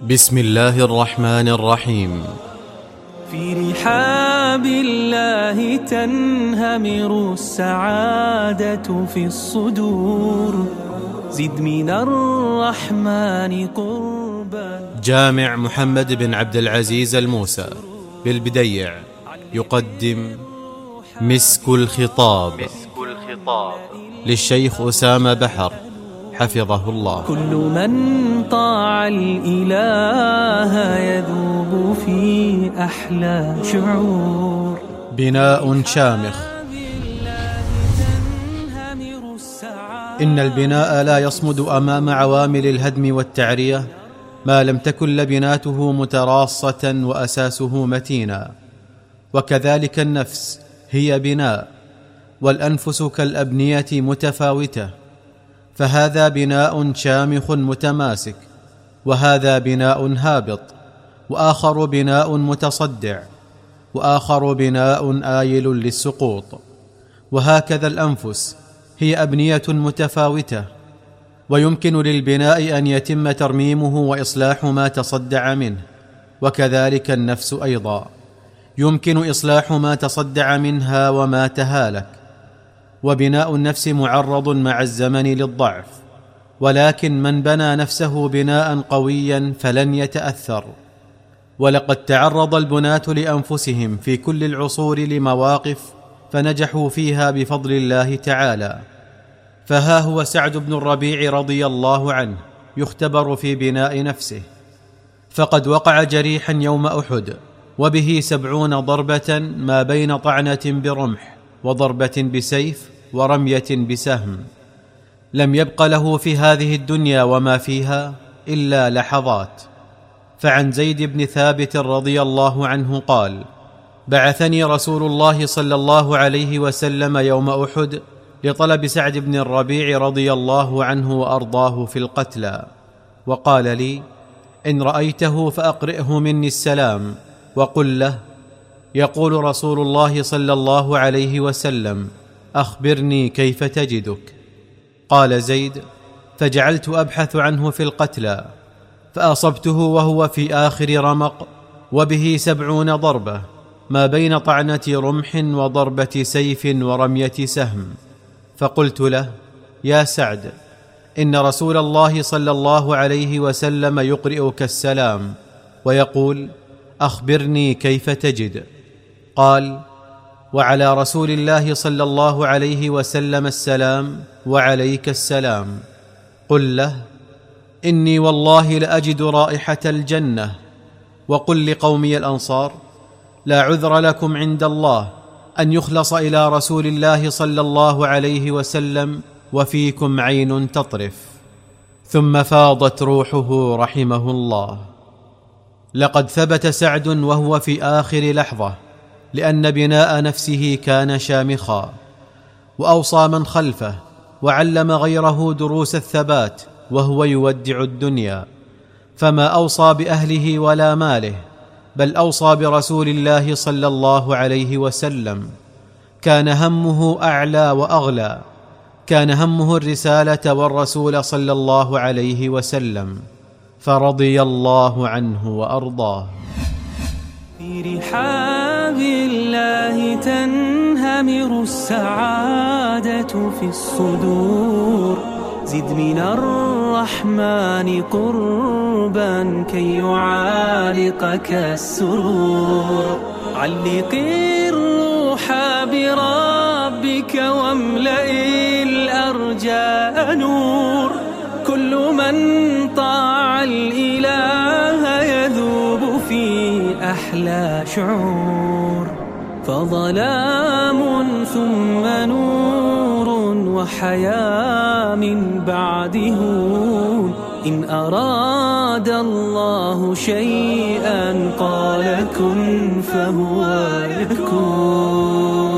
بسم الله الرحمن الرحيم. في رحاب الله تنهمر السعادة في الصدور، زد من الرحمن قربا. جامع محمد بن عبد العزيز الموسى بالبديع يقدم مسك الخطاب للشيخ أسامة بحر حفظه الله. كل من طاع الإله يذوب في أحلى شعور. بناء شامخ. إن البناء لا يصمد أمام عوامل الهدم والتعرية ما لم تكن لبناته متراصة وأساسه متينا، وكذلك النفس هي بناء، والأنفس كالأبنية متفاوتة، فهذا بناء شامخ متماسك، وهذا بناء هابط، وآخر بناء متصدع، وآخر بناء آيل للسقوط. وهكذا الأنفس هي أبنية متفاوتة، ويمكن للبناء أن يتم ترميمه وإصلاح ما تصدع منه، وكذلك النفس أيضا يمكن إصلاح ما تصدع منها وما تهالك. وبناء النفس معرض مع الزمن للضعف، ولكن من بنى نفسه بناء قويا فلن يتأثر. ولقد تعرض البناة لأنفسهم في كل العصور لمواقف فنجحوا فيها بفضل الله تعالى. فها هو سعد بن الربيع رضي الله عنه يختبر في بناء نفسه، فقد وقع جريحا يوم أحد وبه 70 ضربة ما بين طعنة برمح وضربة بسيف ورمية بسهم. لم يبق له في هذه الدنيا وما فيها إلا لحظات. فعن زيد بن ثابت رضي الله عنه قال: بعثني رسول الله صلى الله عليه وسلم يوم أحد لطلب سعد بن الربيع رضي الله عنه وأرضاه في القتلى، وقال لي: إن رأيته فأقرئه مني السلام وقل له: يقول رسول الله صلى الله عليه وسلم: أخبرني كيف تجدك؟ قال زيد: فجعلت أبحث عنه في القتلى، فأصبته وهو في آخر رمق وبه 70 ضربة ما بين طعنة رمح وضربة سيف ورمية سهم. فقلت له: يا سعد، إن رسول الله صلى الله عليه وسلم يقرئك السلام ويقول: أخبرني كيف تجد؟ قال: وعلى رسول الله صلى الله عليه وسلم السلام وعليك السلام. قل له: إني والله لأجد رائحة الجنة. وقل لقومي الأنصار: لا عذر لكم عند الله أن يخلص إلى رسول الله صلى الله عليه وسلم وفيكم عين تطرف. ثم فاضت روحه رحمه الله. لقد ثبت سعد وهو في آخر لحظة، لأن بناء نفسه كان شامخا، وأوصى من خلفه وعلم غيره دروس الثبات وهو يودع الدنيا، فما أوصى بأهله ولا ماله، بل أوصى برسول الله صلى الله عليه وسلم. كان همه أعلى وأغلى، كان همه الرسالة والرسول صلى الله عليه وسلم، فرضي الله عنه وأرضاه. في رحاب الله تنهمر السعادة في الصدور، زد من الرحمن قربا كي يعالقك السرور. علق الروح بربك واملئ الأرجاء نور. كل من طاع الإله يذوب في أحلى شعور. فظلام ثم نور وحياة من بعده. إن أراد الله شيئا قال كن فهو يكون.